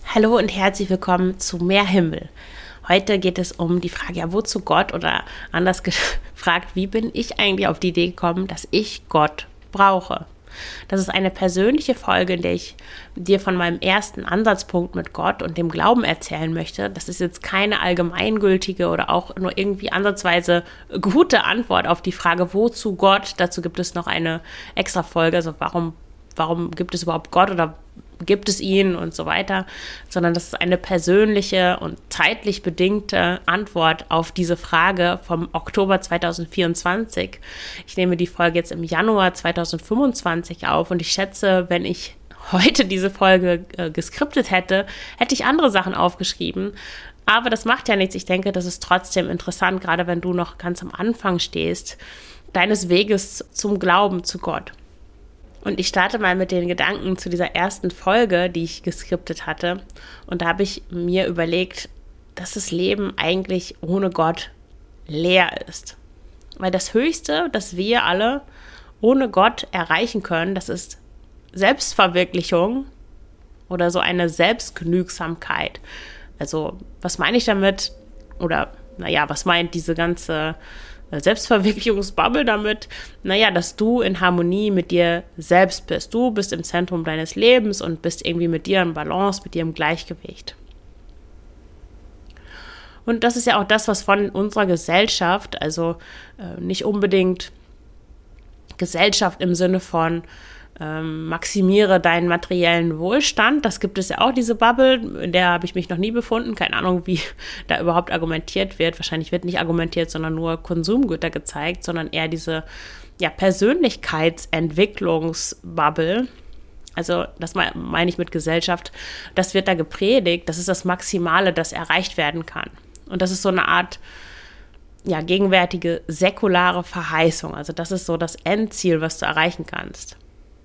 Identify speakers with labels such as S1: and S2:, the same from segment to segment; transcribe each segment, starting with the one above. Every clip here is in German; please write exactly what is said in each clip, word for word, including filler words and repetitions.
S1: Hallo und herzlich willkommen zu Mehr Himmel. Heute geht es um die Frage, ja, wozu Gott, oder anders gefragt, wie bin ich eigentlich auf die Idee gekommen, dass ich Gott brauche? Das ist eine persönliche Folge, in der ich dir von meinem ersten Ansatzpunkt mit Gott und dem Glauben erzählen möchte. Das ist jetzt keine allgemeingültige oder auch nur irgendwie ansatzweise gute Antwort auf die Frage, wozu Gott? Dazu gibt es noch eine extra Folge, also warum, warum gibt es überhaupt Gott oder gibt es ihn und so weiter, sondern das ist eine persönliche und zeitlich bedingte Antwort auf diese Frage vom Oktober zweitausendvierundzwanzig. Ich nehme die Folge jetzt im Januar zweitausendfünfundzwanzig auf und ich schätze, wenn ich heute diese Folge äh, geskriptet hätte, hätte ich andere Sachen aufgeschrieben. Aber das macht ja nichts. Ich denke, das ist trotzdem interessant, gerade wenn du noch ganz am Anfang stehst, deines Weges zum Glauben zu Gott. Und ich starte mal mit den Gedanken zu dieser ersten Folge, die ich geskriptet hatte. Und da habe ich mir überlegt, dass das Leben eigentlich ohne Gott leer ist. Weil das Höchste, das wir alle ohne Gott erreichen können, das ist Selbstverwirklichung oder so eine Selbstgenügsamkeit. Also was meine ich damit? Oder naja, was meint diese ganze Selbstverwirklichungsbubble damit? Naja, dass du in Harmonie mit dir selbst bist. Du bist im Zentrum deines Lebens und bist irgendwie mit dir in Balance, mit dir im Gleichgewicht. Und das ist ja auch das, was von unserer Gesellschaft, also äh, nicht unbedingt Gesellschaft im Sinne von ähm, maximiere deinen materiellen Wohlstand. Das gibt es ja auch, diese Bubble, in der habe ich mich noch nie befunden. Keine Ahnung, wie da überhaupt argumentiert wird. Wahrscheinlich wird nicht argumentiert, sondern nur Konsumgüter gezeigt, sondern eher diese ja, Persönlichkeitsentwicklungsbubble. Also das meine ich mit Gesellschaft. Das wird da gepredigt. Das ist das Maximale, das erreicht werden kann. Und das ist so eine Art ja, gegenwärtige säkulare Verheißung. Also das ist so das Endziel, was du erreichen kannst.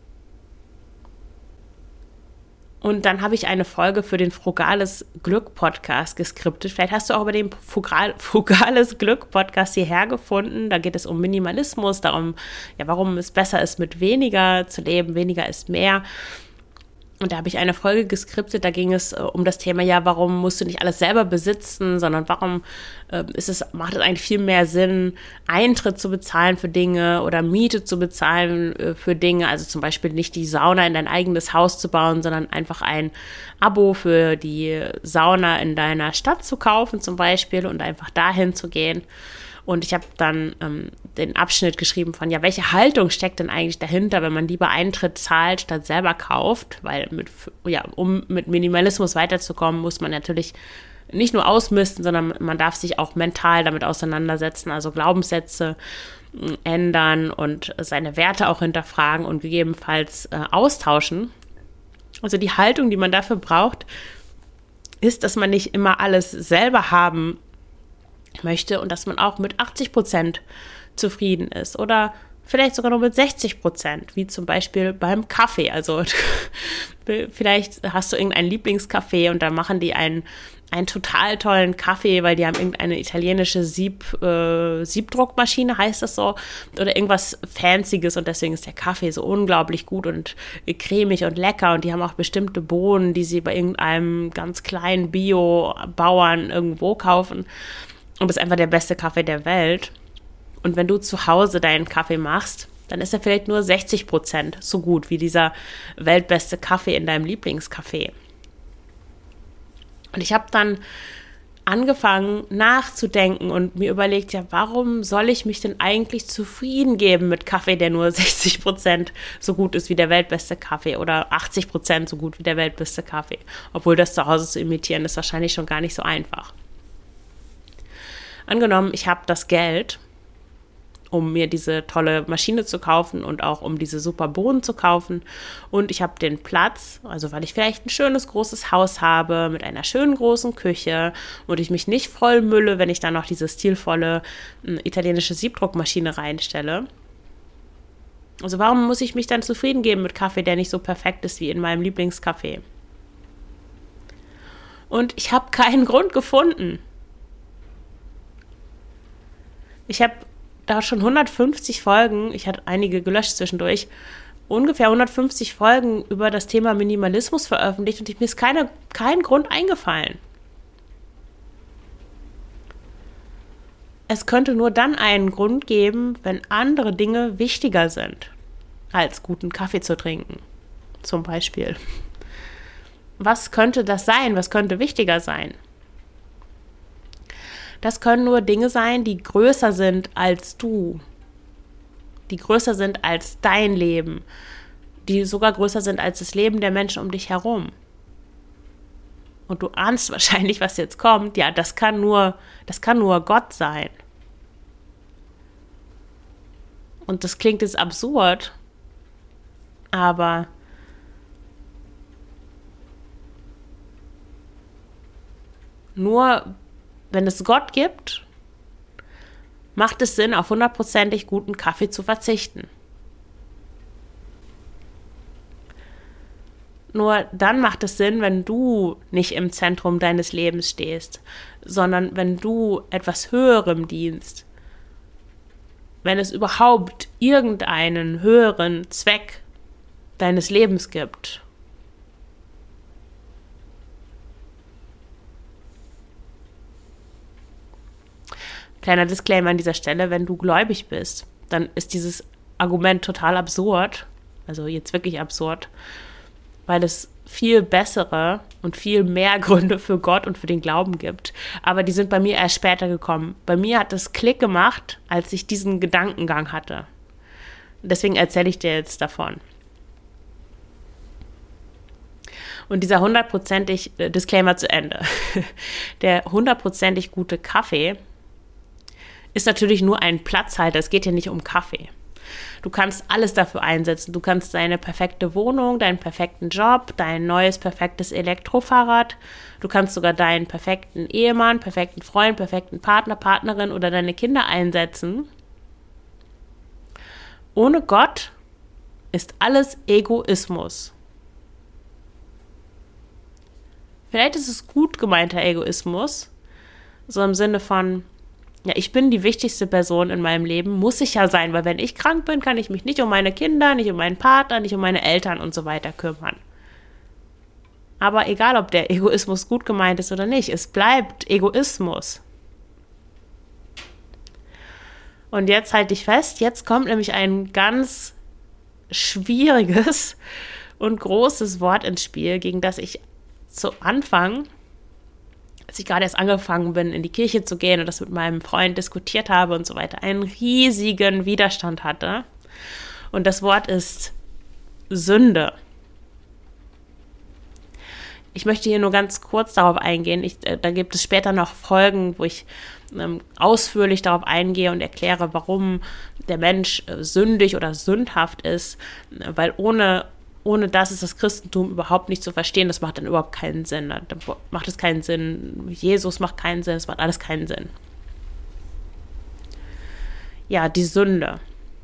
S1: Und dann habe ich eine Folge für den Frugales Glück Podcast geskriptet. Vielleicht hast du auch über den Frugal, Frugales Glück Podcast hierher gefunden. Da geht es um Minimalismus, darum, ja, warum es besser ist, mit weniger zu leben. Weniger ist mehr. Und da habe ich eine Folge geskriptet, da ging es äh, um das Thema, ja, warum musst du nicht alles selber besitzen, sondern warum äh, ist es, macht es eigentlich viel mehr Sinn, Eintritt zu bezahlen für Dinge oder Miete zu bezahlen äh, für Dinge, also zum Beispiel nicht die Sauna in dein eigenes Haus zu bauen, sondern einfach ein Abo für die Sauna in deiner Stadt zu kaufen zum Beispiel und einfach dahin zu gehen. Und ich habe dann ähm, den Abschnitt geschrieben von, ja, welche Haltung steckt denn eigentlich dahinter, wenn man lieber Eintritt zahlt, statt selber kauft? Weil, mit, ja, um mit Minimalismus weiterzukommen, muss man natürlich nicht nur ausmisten, sondern man darf sich auch mental damit auseinandersetzen, also Glaubenssätze äh, ändern und seine Werte auch hinterfragen und gegebenenfalls äh, austauschen. Also die Haltung, die man dafür braucht, ist, dass man nicht immer alles selber haben möchte und dass man auch mit achtzig Prozent zufrieden ist oder vielleicht sogar nur mit sechzig Prozent, wie zum Beispiel beim Kaffee. Also vielleicht hast du irgendeinen Lieblingscafé und da machen die einen, einen total tollen Kaffee, weil die haben irgendeine italienische Sieb, äh, Siebdruckmaschine, heißt das so, oder irgendwas Fancyes und deswegen ist der Kaffee so unglaublich gut und cremig und lecker und die haben auch bestimmte Bohnen, die sie bei irgendeinem ganz kleinen Bio-Bauern irgendwo kaufen. Und das ist einfach der beste Kaffee der Welt. Und wenn du zu Hause deinen Kaffee machst, dann ist er vielleicht nur sechzig Prozent so gut wie dieser weltbeste Kaffee in deinem Lieblingscafé. Und ich habe dann angefangen nachzudenken und mir überlegt, ja, warum soll ich mich denn eigentlich zufrieden geben mit Kaffee, der nur sechzig Prozent so gut ist wie der weltbeste Kaffee oder achtzig Prozent so gut wie der weltbeste Kaffee. Obwohl das zu Hause zu imitieren, ist wahrscheinlich schon gar nicht so einfach. Angenommen, ich habe das Geld, um mir diese tolle Maschine zu kaufen und auch um diese super Bohnen zu kaufen. Und ich habe den Platz, also weil ich vielleicht ein schönes, großes Haus habe mit einer schönen, großen Küche und ich mich nicht vollmülle, wenn ich dann noch diese stilvolle äh, italienische Siebdruckmaschine reinstelle. Also warum muss ich mich dann zufrieden geben mit Kaffee, der nicht so perfekt ist wie in meinem Lieblingscafé? Und ich habe keinen Grund gefunden. Ich habe da schon hundertfünfzig Folgen, ich hatte einige gelöscht zwischendurch, ungefähr hundertfünfzig Folgen über das Thema Minimalismus veröffentlicht und mir ist keine, kein Grund eingefallen. Es könnte nur dann einen Grund geben, wenn andere Dinge wichtiger sind, als guten Kaffee zu trinken, zum Beispiel. Was könnte das sein? Was könnte wichtiger sein? Das können nur Dinge sein, die größer sind als du, die größer sind als dein Leben, die sogar größer sind als das Leben der Menschen um dich herum. Und du ahnst wahrscheinlich, was jetzt kommt. Ja, das kann nur, das kann nur Gott sein. Und das klingt jetzt absurd, aber nur wenn es Gott gibt, macht es Sinn, auf hundertprozentig guten Kaffee zu verzichten. Nur dann macht es Sinn, wenn du nicht im Zentrum deines Lebens stehst, sondern wenn du etwas Höherem dienst. Wenn es überhaupt irgendeinen höheren Zweck deines Lebens gibt. Kleiner Disclaimer an dieser Stelle, wenn du gläubig bist, dann ist dieses Argument total absurd, also jetzt wirklich absurd, weil es viel bessere und viel mehr Gründe für Gott und für den Glauben gibt. Aber die sind bei mir erst später gekommen. Bei mir hat es Klick gemacht, als ich diesen Gedankengang hatte. Deswegen erzähle ich dir jetzt davon. Und dieser hundertprozentig, äh, Disclaimer zu Ende, der hundertprozentig gute Kaffee ist natürlich nur ein Platzhalter. Es geht hier nicht um Kaffee. Du kannst alles dafür einsetzen. Du kannst deine perfekte Wohnung, deinen perfekten Job, dein neues perfektes Elektrofahrrad, du kannst sogar deinen perfekten Ehemann, perfekten Freund, perfekten Partner, Partnerin oder deine Kinder einsetzen. Ohne Gott ist alles Egoismus. Vielleicht ist es gut gemeinter Egoismus, so im Sinne von, ja, ich bin die wichtigste Person in meinem Leben, muss ich ja sein, weil wenn ich krank bin, kann ich mich nicht um meine Kinder, nicht um meinen Partner, nicht um meine Eltern und so weiter kümmern. Aber egal, ob der Egoismus gut gemeint ist oder nicht, es bleibt Egoismus. Und jetzt halte ich fest, jetzt kommt nämlich ein ganz schwieriges und großes Wort ins Spiel, gegen das ich zu Anfang, als ich gerade erst angefangen bin, in die Kirche zu gehen und das mit meinem Freund diskutiert habe und so weiter, einen riesigen Widerstand hatte. Und das Wort ist Sünde. Ich möchte hier nur ganz kurz darauf eingehen. Ich, äh, da gibt es später noch Folgen, wo ich ähm, ausführlich darauf eingehe und erkläre, warum der Mensch äh, sündig oder sündhaft ist, äh, weil ohne Ohne das ist das Christentum überhaupt nicht zu verstehen. Das macht dann überhaupt keinen Sinn. Dann macht es keinen Sinn. Jesus macht keinen Sinn. Es macht alles keinen Sinn. Ja, die Sünde.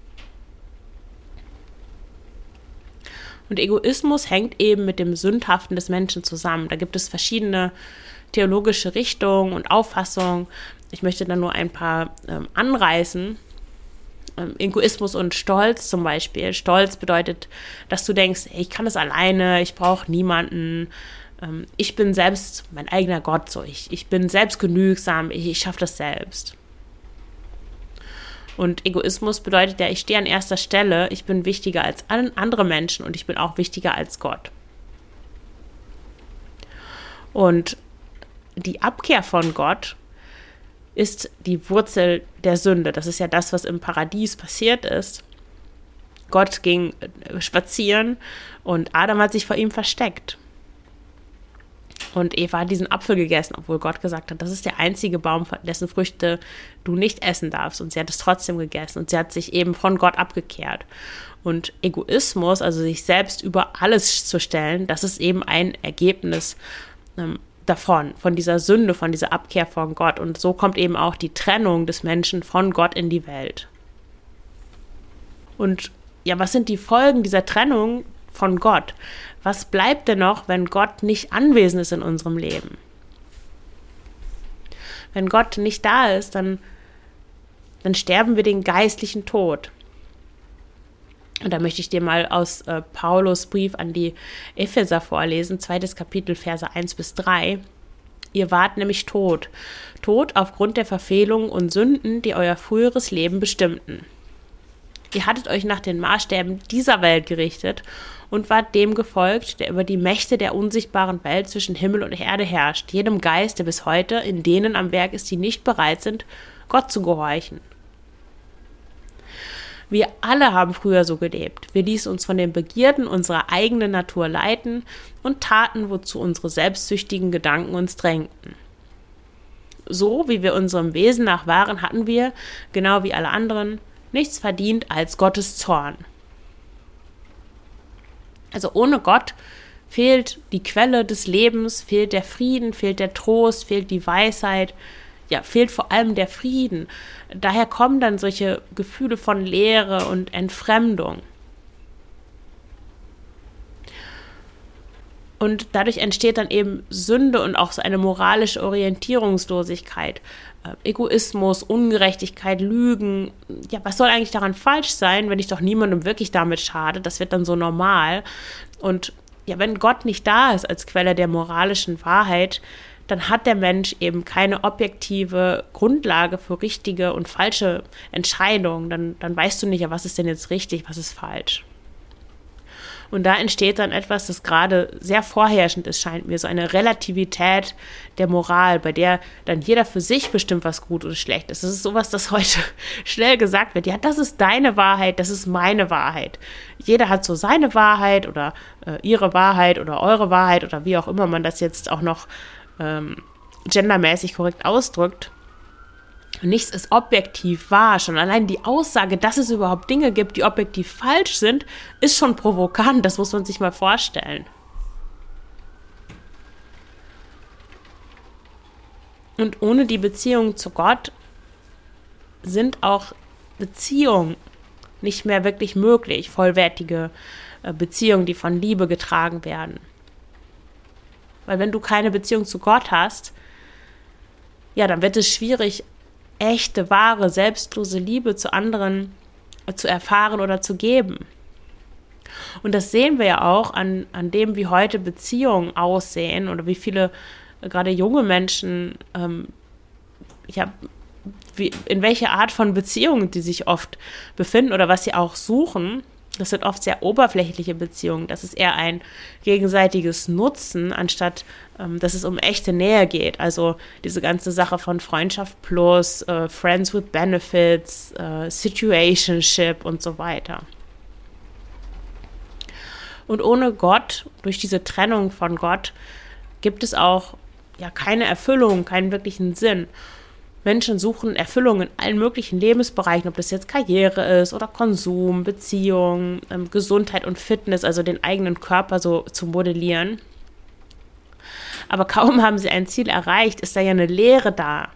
S1: Und Egoismus hängt eben mit dem Sündhaften des Menschen zusammen. Da gibt es verschiedene theologische Richtungen und Auffassungen. Ich möchte da nur ein paar ähm, anreißen. Egoismus und Stolz zum Beispiel. Stolz bedeutet, dass du denkst, hey, ich kann das alleine, ich brauche niemanden, ich bin selbst mein eigener Gott, so ich, ich bin selbst genügsam, ich, ich schaffe das selbst. Und Egoismus bedeutet ja, ich stehe an erster Stelle, ich bin wichtiger als andere Menschen und ich bin auch wichtiger als Gott. Und die Abkehr von Gott ist die Wurzel der Sünde. Das ist ja das, was im Paradies passiert ist. Gott ging spazieren und Adam hat sich vor ihm versteckt. Und Eva hat diesen Apfel gegessen, obwohl Gott gesagt hat, das ist der einzige Baum, dessen Früchte du nicht essen darfst. Und sie hat es trotzdem gegessen und sie hat sich eben von Gott abgekehrt. Und Egoismus, also sich selbst über alles zu stellen, das ist eben ein Ergebnis ähm, davon, von dieser Sünde, von dieser Abkehr von Gott. Und so kommt eben auch die Trennung des Menschen von Gott in die Welt. Und ja, was sind die Folgen dieser Trennung von Gott? Was bleibt denn noch, wenn Gott nicht anwesend ist in unserem Leben? Wenn Gott nicht da ist, dann, dann sterben wir den geistlichen Tod. Und da möchte ich dir mal aus äh, Paulus Brief an die Epheser vorlesen, zweites Kapitel, Verse eins bis drei. Ihr wart nämlich tot, tot aufgrund der Verfehlungen und Sünden, die euer früheres Leben bestimmten. Ihr hattet euch nach den Maßstäben dieser Welt gerichtet und wart dem gefolgt, der über die Mächte der unsichtbaren Welt zwischen Himmel und Erde herrscht, jedem Geist, der bis heute in denen am Werk ist, die nicht bereit sind, Gott zu gehorchen. Wir alle haben früher so gelebt. Wir ließen uns von den Begierden unserer eigenen Natur leiten und taten, wozu unsere selbstsüchtigen Gedanken uns drängten. So, wie wir unserem Wesen nach waren, hatten wir, genau wie alle anderen, nichts verdient als Gottes Zorn. Also ohne Gott fehlt die Quelle des Lebens, fehlt der Frieden, fehlt der Trost, fehlt die Weisheit, ja, fehlt vor allem der Frieden. Daher kommen dann solche Gefühle von Leere und Entfremdung. Und dadurch entsteht dann eben Sünde und auch so eine moralische Orientierungslosigkeit, äh, Egoismus, Ungerechtigkeit, Lügen. Ja, was soll eigentlich daran falsch sein, wenn ich doch niemandem wirklich damit schade? Das wird dann so normal. Und ja, wenn Gott nicht da ist als Quelle der moralischen Wahrheit, dann hat der Mensch eben keine objektive Grundlage für richtige und falsche Entscheidungen. Dann, dann weißt du nicht, ja, was ist denn jetzt richtig, was ist falsch. Und da entsteht dann etwas, das gerade sehr vorherrschend ist, scheint mir, so eine Relativität der Moral, bei der dann jeder für sich bestimmt, was gut oder schlecht ist. Das ist sowas, das heute schnell gesagt wird. Ja, das ist deine Wahrheit, das ist meine Wahrheit. Jeder hat so seine Wahrheit oder äh, ihre Wahrheit oder eure Wahrheit oder wie auch immer man das jetzt auch noch ähm, gendermäßig korrekt ausdrückt. Nichts ist objektiv wahr. Schon allein die Aussage, dass es überhaupt Dinge gibt, die objektiv falsch sind, ist schon provokant. Das muss man sich mal vorstellen. Und ohne die Beziehung zu Gott sind auch Beziehungen nicht mehr wirklich möglich. Vollwertige Beziehungen, die von Liebe getragen werden. Weil wenn du keine Beziehung zu Gott hast, ja, dann wird es schwierig, echte, wahre, selbstlose Liebe zu anderen zu erfahren oder zu geben. Und das sehen wir ja auch an, an dem, wie heute Beziehungen aussehen oder wie viele, äh, gerade junge Menschen, ähm, ja, wie, in welcher Art von Beziehungen die sich oft befinden oder was sie auch suchen. Das sind oft sehr oberflächliche Beziehungen. Das ist eher ein gegenseitiges Nutzen, anstatt ähm, dass es um echte Nähe geht. Also diese ganze Sache von Freundschaft plus, äh, Friends with Benefits, äh, Situationship und so weiter. Und ohne Gott, durch diese Trennung von Gott, gibt es auch ja keine Erfüllung, keinen wirklichen Sinn. Menschen suchen Erfüllung in allen möglichen Lebensbereichen, ob das jetzt Karriere ist oder Konsum, Beziehung, ähm, Gesundheit und Fitness, also den eigenen Körper so zu modellieren. Aber kaum haben sie ein Ziel erreicht, ist da ja eine Leere da.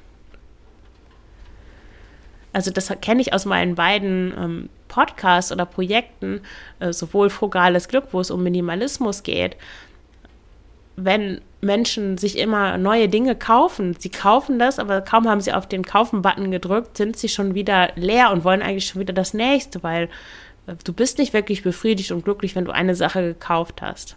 S1: Also das kenne ich aus meinen beiden ähm, Podcasts oder Projekten, äh, sowohl Frugales Glück, wo es um Minimalismus geht. Wenn Menschen sich immer neue Dinge kaufen, sie kaufen das, aber kaum haben sie auf den Kaufen-Button gedrückt, sind sie schon wieder leer und wollen eigentlich schon wieder das Nächste, weil äh, du bist nicht wirklich befriedigt und glücklich, wenn du eine Sache gekauft hast.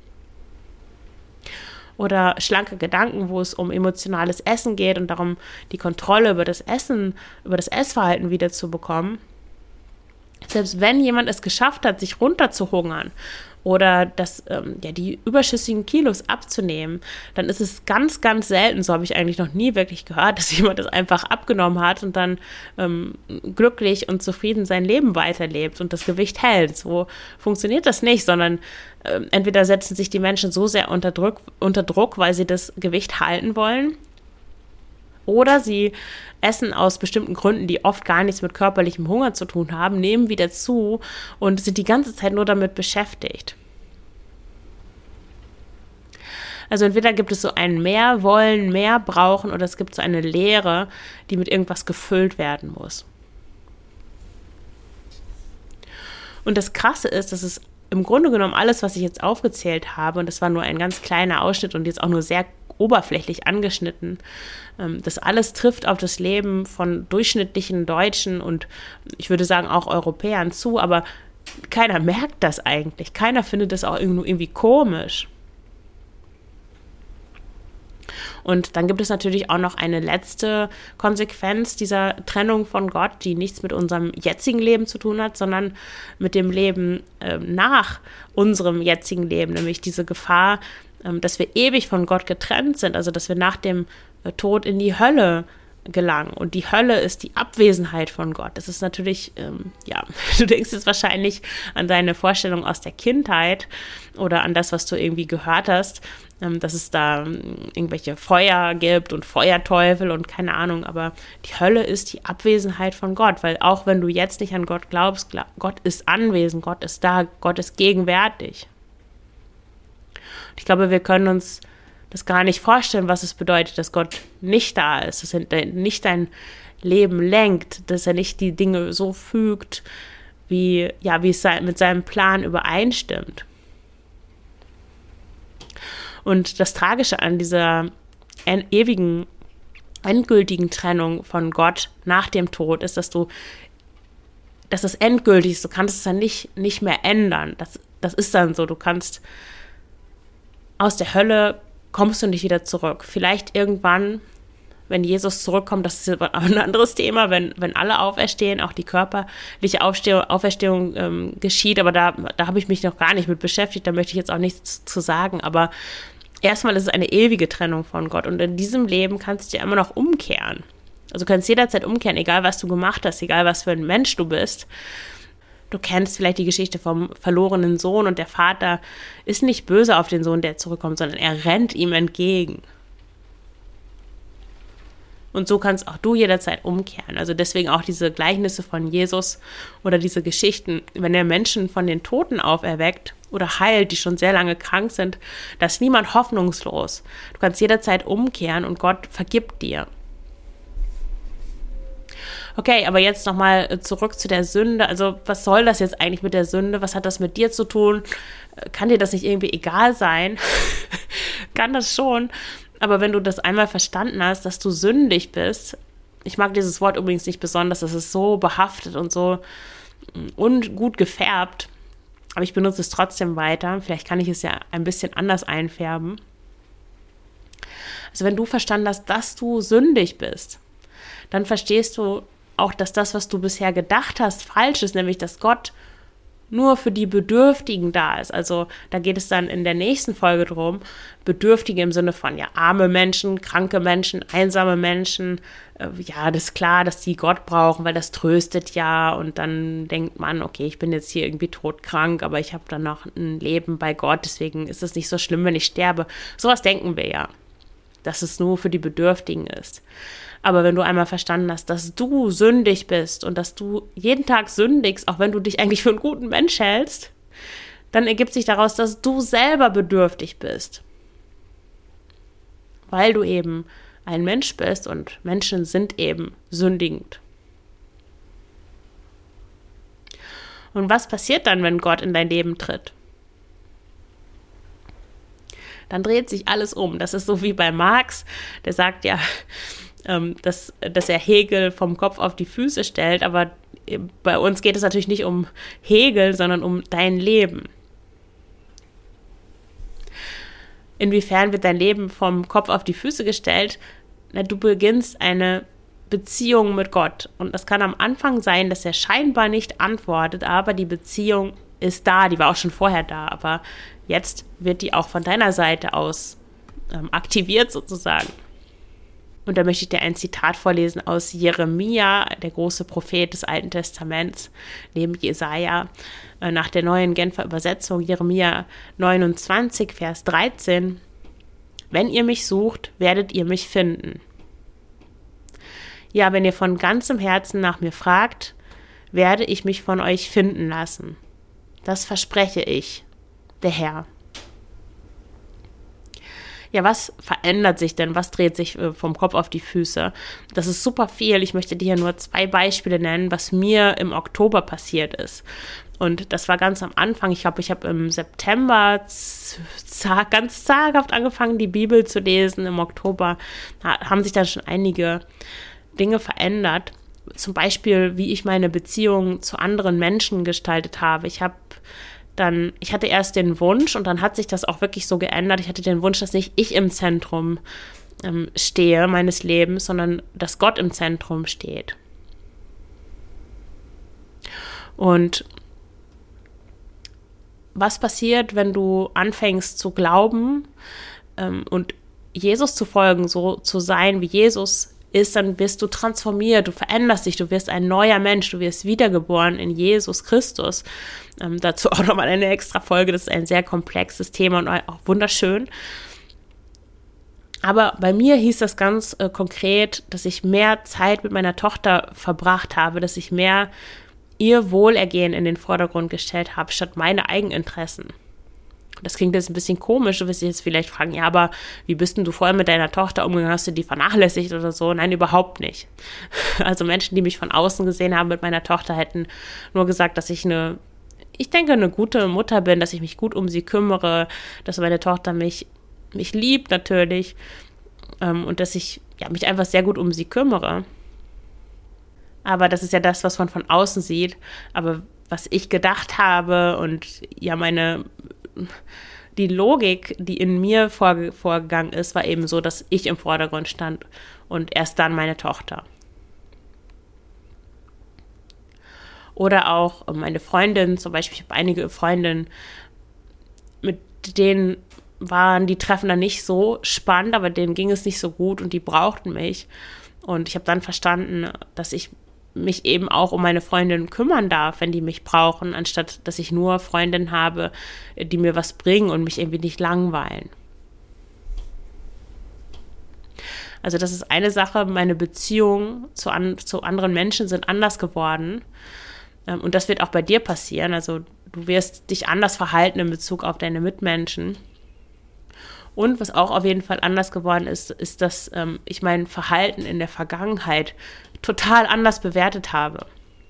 S1: Oder schlanke Gedanken, wo es um emotionales Essen geht und darum, die Kontrolle über das Essen, über das Essverhalten wieder zu bekommen. Selbst wenn jemand es geschafft hat, sich runterzuhungern oder das, ähm, ja, die überschüssigen Kilos abzunehmen, dann ist es ganz, ganz selten, so habe ich eigentlich noch nie wirklich gehört, dass jemand das einfach abgenommen hat und dann ähm, glücklich und zufrieden sein Leben weiterlebt und das Gewicht hält. So funktioniert das nicht, sondern äh, entweder setzen sich die Menschen so sehr unter Druck, unter Druck, weil sie das Gewicht halten wollen, oder sie essen aus bestimmten Gründen, die oft gar nichts mit körperlichem Hunger zu tun haben, nehmen wieder zu und sind die ganze Zeit nur damit beschäftigt. Also entweder gibt es so ein mehr wollen, mehr brauchen oder es gibt so eine Leere, die mit irgendwas gefüllt werden muss. Und das Krasse ist, dass es im Grunde genommen alles, was ich jetzt aufgezählt habe, und das war nur ein ganz kleiner Ausschnitt und jetzt auch nur sehr oberflächlich angeschnitten. Das alles trifft auf das Leben von durchschnittlichen Deutschen und ich würde sagen auch Europäern zu, aber keiner merkt das eigentlich. Keiner findet das auch irgendwie komisch. Und dann gibt es natürlich auch noch eine letzte Konsequenz dieser Trennung von Gott, die nichts mit unserem jetzigen Leben zu tun hat, sondern mit dem Leben äh, nach unserem jetzigen Leben, nämlich diese Gefahr, äh, dass wir ewig von Gott getrennt sind, also dass wir nach dem äh, Tod in die Hölle gelangen. Und die Hölle ist die Abwesenheit von Gott. Das ist natürlich, ähm, ja, du denkst jetzt wahrscheinlich an deine Vorstellung aus der Kindheit oder an das, was du irgendwie gehört hast, ähm, dass es da ähm, irgendwelche Feuer gibt und Feuerteufel und keine Ahnung, aber die Hölle ist die Abwesenheit von Gott, weil auch wenn du jetzt nicht an Gott glaubst, glaub, Gott ist anwesend, Gott ist da, Gott ist gegenwärtig. Und ich glaube, wir können uns das gar nicht vorstellen, was es bedeutet, dass Gott nicht da ist, dass er nicht dein Leben lenkt, dass er nicht die Dinge so fügt, wie, ja, wie es mit seinem Plan übereinstimmt. Und das Tragische an dieser en- ewigen, endgültigen Trennung von Gott nach dem Tod ist, dass du, dass das endgültig ist, du kannst es dann nicht, nicht mehr ändern. Das, das ist dann so, du kannst aus der Hölle kommst du nicht wieder zurück. Vielleicht irgendwann, wenn Jesus zurückkommt, das ist ein anderes Thema, wenn, wenn alle auferstehen, auch die körperliche Aufstehung, Auferstehung ähm, geschieht, aber da, da habe ich mich noch gar nicht mit beschäftigt, da möchte ich jetzt auch nichts zu sagen, aber erstmal ist es eine ewige Trennung von Gott und in diesem Leben kannst du ja immer noch umkehren. Also du kannst jederzeit umkehren, egal was du gemacht hast, egal was für ein Mensch du bist. Du kennst vielleicht die Geschichte vom verlorenen Sohn und der Vater ist nicht böse auf den Sohn, der zurückkommt, sondern er rennt ihm entgegen. Und so kannst auch du jederzeit umkehren. Also deswegen auch diese Gleichnisse von Jesus oder diese Geschichten, wenn er Menschen von den Toten auferweckt oder heilt, die schon sehr lange krank sind, da ist niemand hoffnungslos. Du kannst jederzeit umkehren und Gott vergibt dir. Okay, aber jetzt nochmal zurück zu der Sünde. Also was soll das jetzt eigentlich mit der Sünde? Was hat das mit dir zu tun? Kann dir das nicht irgendwie egal sein? Kann das schon. Aber wenn du das einmal verstanden hast, dass du sündig bist, ich mag dieses Wort übrigens nicht besonders, das ist so behaftet und so ungut gefärbt, aber ich benutze es trotzdem weiter. Vielleicht kann ich es ja ein bisschen anders einfärben. Also wenn du verstanden hast, dass du sündig bist, dann verstehst du auch, dass das, was du bisher gedacht hast, falsch ist, nämlich, dass Gott nur für die Bedürftigen da ist. Also da geht es dann in der nächsten Folge drum, Bedürftige im Sinne von, ja, arme Menschen, kranke Menschen, einsame Menschen. Äh, ja, das ist klar, dass die Gott brauchen, weil das tröstet ja. Und dann denkt man, okay, ich bin jetzt hier irgendwie todkrank, aber ich habe dann noch ein Leben bei Gott, deswegen ist es nicht so schlimm, wenn ich sterbe. Sowas denken wir ja, dass es nur für die Bedürftigen ist. Aber wenn du einmal verstanden hast, dass du sündig bist und dass du jeden Tag sündigst, auch wenn du dich eigentlich für einen guten Mensch hältst, dann ergibt sich daraus, dass du selber bedürftig bist. Weil du eben ein Mensch bist und Menschen sind eben sündigend. Und was passiert dann, wenn Gott in dein Leben tritt? Dann dreht sich alles um. Das ist so wie bei Marx, der sagt ja, Dass, dass er Hegel vom Kopf auf die Füße stellt, aber bei uns geht es natürlich nicht um Hegel, sondern um dein Leben. Inwiefern wird dein Leben vom Kopf auf die Füße gestellt? Na, du beginnst eine Beziehung mit Gott und es kann am Anfang sein, dass er scheinbar nicht antwortet, aber die Beziehung ist da, die war auch schon vorher da, aber jetzt wird die auch von deiner Seite aus ähm, aktiviert sozusagen. Und da möchte ich dir ein Zitat vorlesen aus Jeremia, der große Prophet des Alten Testaments, neben Jesaja, nach der neuen Genfer Übersetzung, Jeremia neunundzwanzig, Vers dreizehn. Wenn ihr mich sucht, werdet ihr mich finden. Ja, wenn ihr von ganzem Herzen nach mir fragt, werde ich mich von euch finden lassen. Das verspreche ich, der Herr. Ja, was verändert sich denn? Was dreht sich vom Kopf auf die Füße? Das ist super viel. Ich möchte dir hier nur zwei Beispiele nennen, was mir im Oktober passiert ist. Und das war ganz am Anfang. Ich glaube, ich habe im September z- ganz zaghaft angefangen, die Bibel zu lesen. Im Oktober haben sich dann schon einige Dinge verändert. zum Beispiel, wie ich meine Beziehung zu anderen Menschen gestaltet habe. Ich habe dann, ich hatte erst den Wunsch und dann hat sich das auch wirklich so geändert. Ich hatte den Wunsch, dass nicht ich im Zentrum ähm, stehe meines Lebens, sondern dass Gott im Zentrum steht. Und was passiert, wenn du anfängst zu glauben ähm, und Jesus zu folgen, so zu sein, wie Jesus ist, dann wirst du transformiert, du veränderst dich, du wirst ein neuer Mensch, du wirst wiedergeboren in Jesus Christus. Ähm, dazu auch nochmal eine extra Folge, das ist ein sehr komplexes Thema und auch wunderschön. Aber bei mir hieß das ganz äh, konkret, dass ich mehr Zeit mit meiner Tochter verbracht habe, dass ich mehr ihr Wohlergehen in den Vordergrund gestellt habe, statt meine Eigeninteressen. Das klingt jetzt ein bisschen komisch, du wirst dich jetzt vielleicht fragen, ja, aber wie bist denn du vorher mit deiner Tochter umgegangen, hast du die vernachlässigt oder so? Nein, überhaupt nicht. Also Menschen, die mich von außen gesehen haben mit meiner Tochter, hätten nur gesagt, dass ich eine, ich denke, eine gute Mutter bin, dass ich mich gut um sie kümmere, dass meine Tochter mich, mich liebt natürlich ähm, und dass ich ja, mich einfach sehr gut um sie kümmere. Aber das ist ja das, was man von außen sieht. Aber was ich gedacht habe und ja, meine, die Logik, die in mir vorge- vorgegangen ist, war eben so, dass ich im Vordergrund stand und erst dann meine Tochter. Oder auch meine Freundin, zum Beispiel, ich habe einige Freundinnen, mit denen waren die Treffen dann nicht so spannend, aber denen ging es nicht so gut und die brauchten mich. Und ich habe dann verstanden, dass ich mich eben auch um meine Freundinnen kümmern darf, wenn die mich brauchen, anstatt dass ich nur Freundinnen habe, die mir was bringen und mich irgendwie nicht langweilen. Also das ist eine Sache, meine Beziehungen zu, an, zu anderen Menschen sind anders geworden und das wird auch bei dir passieren. Also du wirst dich anders verhalten in Bezug auf deine Mitmenschen. Und was auch auf jeden Fall anders geworden ist, ist, dass ähm, ich mein Verhalten in der Vergangenheit total anders bewertet habe.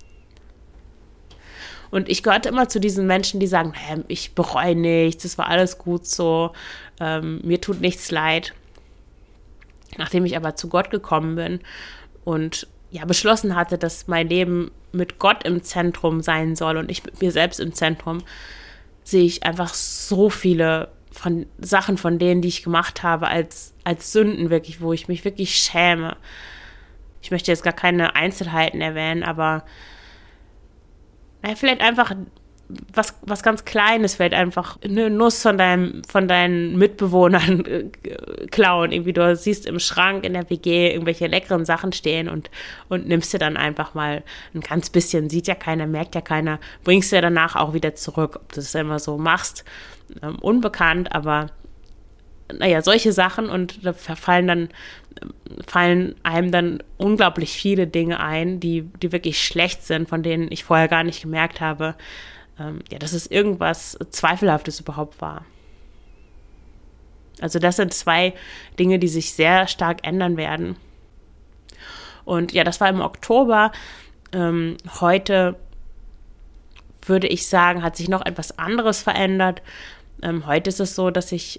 S1: Und ich gehörte immer zu diesen Menschen, die sagen, hey, ich bereue nichts, es war alles gut so, ähm, mir tut nichts leid. Nachdem ich aber zu Gott gekommen bin und ja beschlossen hatte, dass mein Leben mit Gott im Zentrum sein soll und ich mit mir selbst im Zentrum, sehe ich einfach so viele von Sachen von denen, die ich gemacht habe, als, als Sünden wirklich, wo ich mich wirklich schäme. Ich möchte jetzt gar keine Einzelheiten erwähnen, aber naja, vielleicht einfach was, was ganz Kleines, vielleicht einfach eine Nuss von, deinem, von deinen Mitbewohnern äh, klauen. Irgendwie du siehst im Schrank in der W G irgendwelche leckeren Sachen stehen und, und nimmst dir dann einfach mal ein ganz bisschen, sieht ja keiner, merkt ja keiner, bringst du ja danach auch wieder zurück. Ob du das immer so machst, ähm, unbekannt, aber naja, solche Sachen und da fallen dann, fallen einem dann unglaublich viele Dinge ein, die, die wirklich schlecht sind, von denen ich vorher gar nicht gemerkt habe, ähm, ja, dass es irgendwas Zweifelhaftes überhaupt war. Also das sind zwei Dinge, die sich sehr stark ändern werden. Und ja, das war im Oktober. Ähm, heute würde ich sagen, hat sich noch etwas anderes verändert. Ähm, heute ist es so, dass ich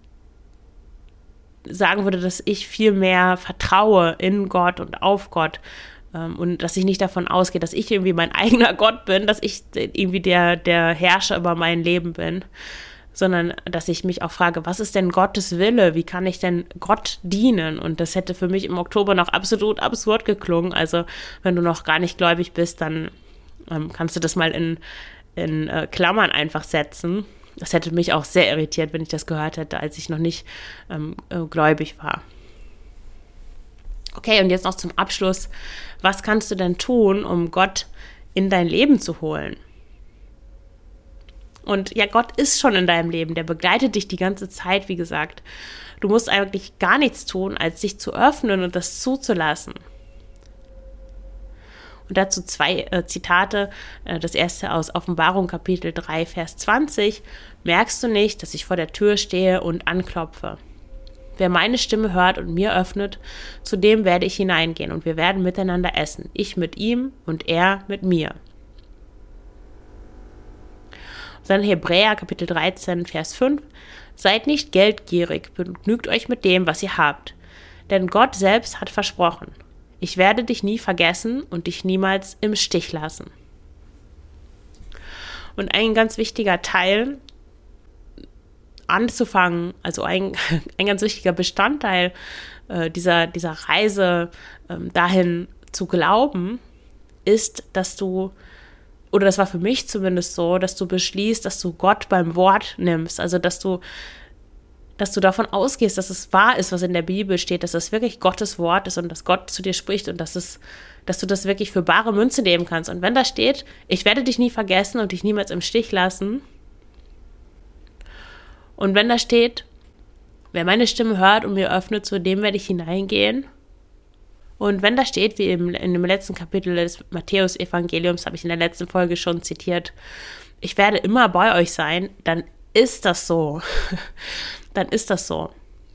S1: sagen würde, dass ich viel mehr vertraue in Gott und auf Gott ähm, und dass ich nicht davon ausgehe, dass ich irgendwie mein eigener Gott bin, dass ich irgendwie der, der Herrscher über mein Leben bin, sondern dass ich mich auch frage, was ist denn Gottes Wille? Wie kann ich denn Gott dienen? Und das hätte für mich im Oktober noch absolut absurd geklungen. Also wenn du noch gar nicht gläubig bist, dann ähm, kannst du das mal in, in äh, Klammern einfach setzen. Das hätte mich auch sehr irritiert, wenn ich das gehört hätte, als ich noch nicht ähm, äh, gläubig war. Okay, und jetzt noch zum Abschluss. Was kannst du denn tun, um Gott in dein Leben zu holen? Und ja, Gott ist schon in deinem Leben. Der begleitet dich die ganze Zeit, wie gesagt. Du musst eigentlich gar nichts tun, als dich zu öffnen und das zuzulassen. Und dazu zwei äh, Zitate. Äh, das erste aus Offenbarung Kapitel drei, Vers zwanzig. Merkst du nicht, dass ich vor der Tür stehe und anklopfe? Wer meine Stimme hört und mir öffnet, zu dem werde ich hineingehen und wir werden miteinander essen. Ich mit ihm und er mit mir. Und dann Hebräer Kapitel dreizehn, Vers fünf. Seid nicht geldgierig, begnügt euch mit dem, was ihr habt. Denn Gott selbst hat versprochen. Ich werde dich nie vergessen und dich niemals im Stich lassen. Und ein ganz wichtiger Teil anzufangen, also ein, ein ganz wichtiger Bestandteil äh, dieser, dieser Reise äh, dahin zu glauben, ist, dass du, oder das war für mich zumindest so, dass du beschließt, dass du Gott beim Wort nimmst, also dass du, dass du davon ausgehst, dass es wahr ist, was in der Bibel steht, dass es wirklich Gottes Wort ist und dass Gott zu dir spricht und dass es, dass du das wirklich für bare Münze nehmen kannst. Und wenn da steht, ich werde dich nie vergessen und dich niemals im Stich lassen, und wenn da steht, wer meine Stimme hört und mir öffnet, zu dem werde ich hineingehen. Und wenn da steht, wie im, in dem letzten Kapitel des Matthäus-Evangeliums, habe ich in der letzten Folge schon zitiert, ich werde immer bei euch sein, dann ist das so. Dann ist das so.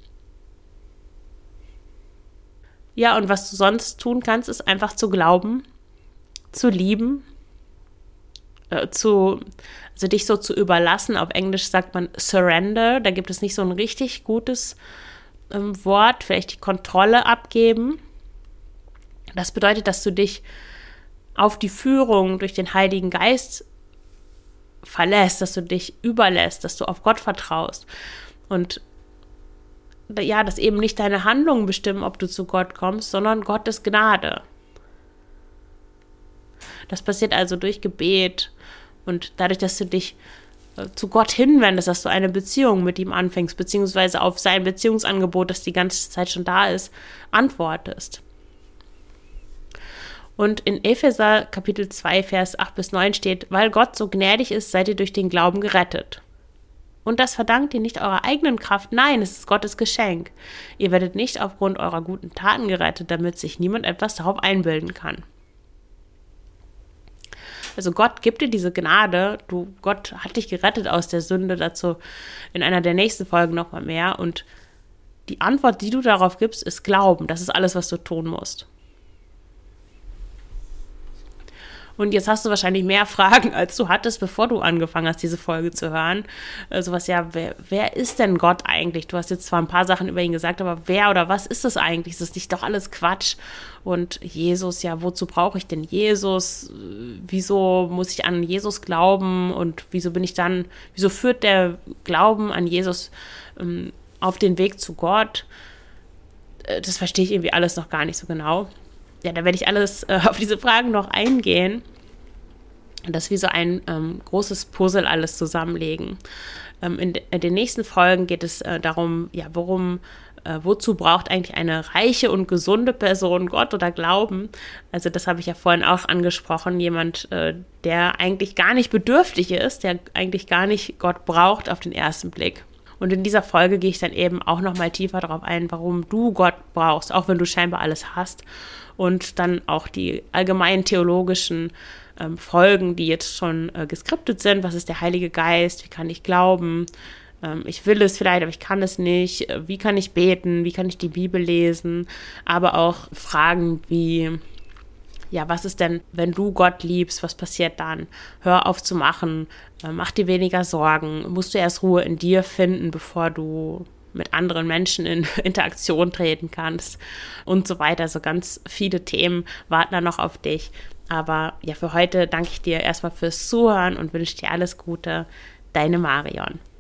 S1: Ja, und was du sonst tun kannst, ist einfach zu glauben, zu lieben, äh, zu, also dich so zu überlassen. Auf Englisch sagt man surrender. Da gibt es nicht so ein richtig gutes ähm, Wort, vielleicht die Kontrolle abgeben. Das bedeutet, dass du dich auf die Führung durch den Heiligen Geist verlässt, dass du dich überlässt, dass du auf Gott vertraust. Und ja, dass eben nicht deine Handlungen bestimmen, ob du zu Gott kommst, sondern Gottes Gnade. Das passiert also durch Gebet und dadurch, dass du dich äh, zu Gott hinwendest, dass du eine Beziehung mit ihm anfängst, beziehungsweise auf sein Beziehungsangebot, das die ganze Zeit schon da ist, antwortest. Und in Epheser Kapitel zwei, Vers acht bis neun steht, weil Gott so gnädig ist, seid ihr durch den Glauben gerettet. Und das verdankt ihr nicht eurer eigenen Kraft, nein, es ist Gottes Geschenk. Ihr werdet nicht aufgrund eurer guten Taten gerettet, damit sich niemand etwas darauf einbilden kann. Also Gott gibt dir diese Gnade, du, Gott hat dich gerettet aus der Sünde, dazu in einer der nächsten Folgen nochmal mehr. Und die Antwort, die du darauf gibst, ist Glauben. Das ist alles, was du tun musst. Und jetzt hast du wahrscheinlich mehr Fragen, als du hattest, bevor du angefangen hast, diese Folge zu hören. Also was ja, wer, wer ist denn Gott eigentlich? Du hast jetzt zwar ein paar Sachen über ihn gesagt, aber wer oder was ist das eigentlich? Ist das nicht doch alles Quatsch? Und Jesus, ja, wozu brauche ich denn Jesus? Wieso muss ich an Jesus glauben? Und wieso bin ich dann, wieso führt der Glauben an Jesus ähm, auf den Weg zu Gott? Das verstehe ich irgendwie alles noch gar nicht so genau. Ja, da werde ich alles äh, auf diese Fragen noch eingehen. Das ist wie so ein ähm, großes Puzzle alles zusammenlegen. Ähm, in, de- in den nächsten Folgen geht es äh, darum, ja, worum, äh, wozu braucht eigentlich eine reiche und gesunde Person Gott oder Glauben? Also das habe ich ja vorhin auch angesprochen. Jemand, äh, der eigentlich gar nicht bedürftig ist, der eigentlich gar nicht Gott braucht auf den ersten Blick. Und in dieser Folge gehe ich dann eben auch nochmal tiefer darauf ein, warum du Gott brauchst, auch wenn du scheinbar alles hast. Und dann auch die allgemeinen theologischen ähm, Folgen, die jetzt schon äh, geskriptet sind. Was ist der Heilige Geist? Wie kann ich glauben? Ähm, ich will es vielleicht, aber ich kann es nicht. Wie kann ich beten? Wie kann ich die Bibel lesen? Aber auch Fragen wie, ja, was ist denn, wenn du Gott liebst? Was passiert dann? Hör auf zu machen. Äh, mach dir weniger Sorgen. Musst du erst Ruhe in dir finden, bevor du mit anderen Menschen in Interaktion treten kannst und so weiter. Also ganz viele Themen warten da noch auf dich. Aber ja, für heute danke ich dir erstmal fürs Zuhören und wünsche dir alles Gute. Deine Marion.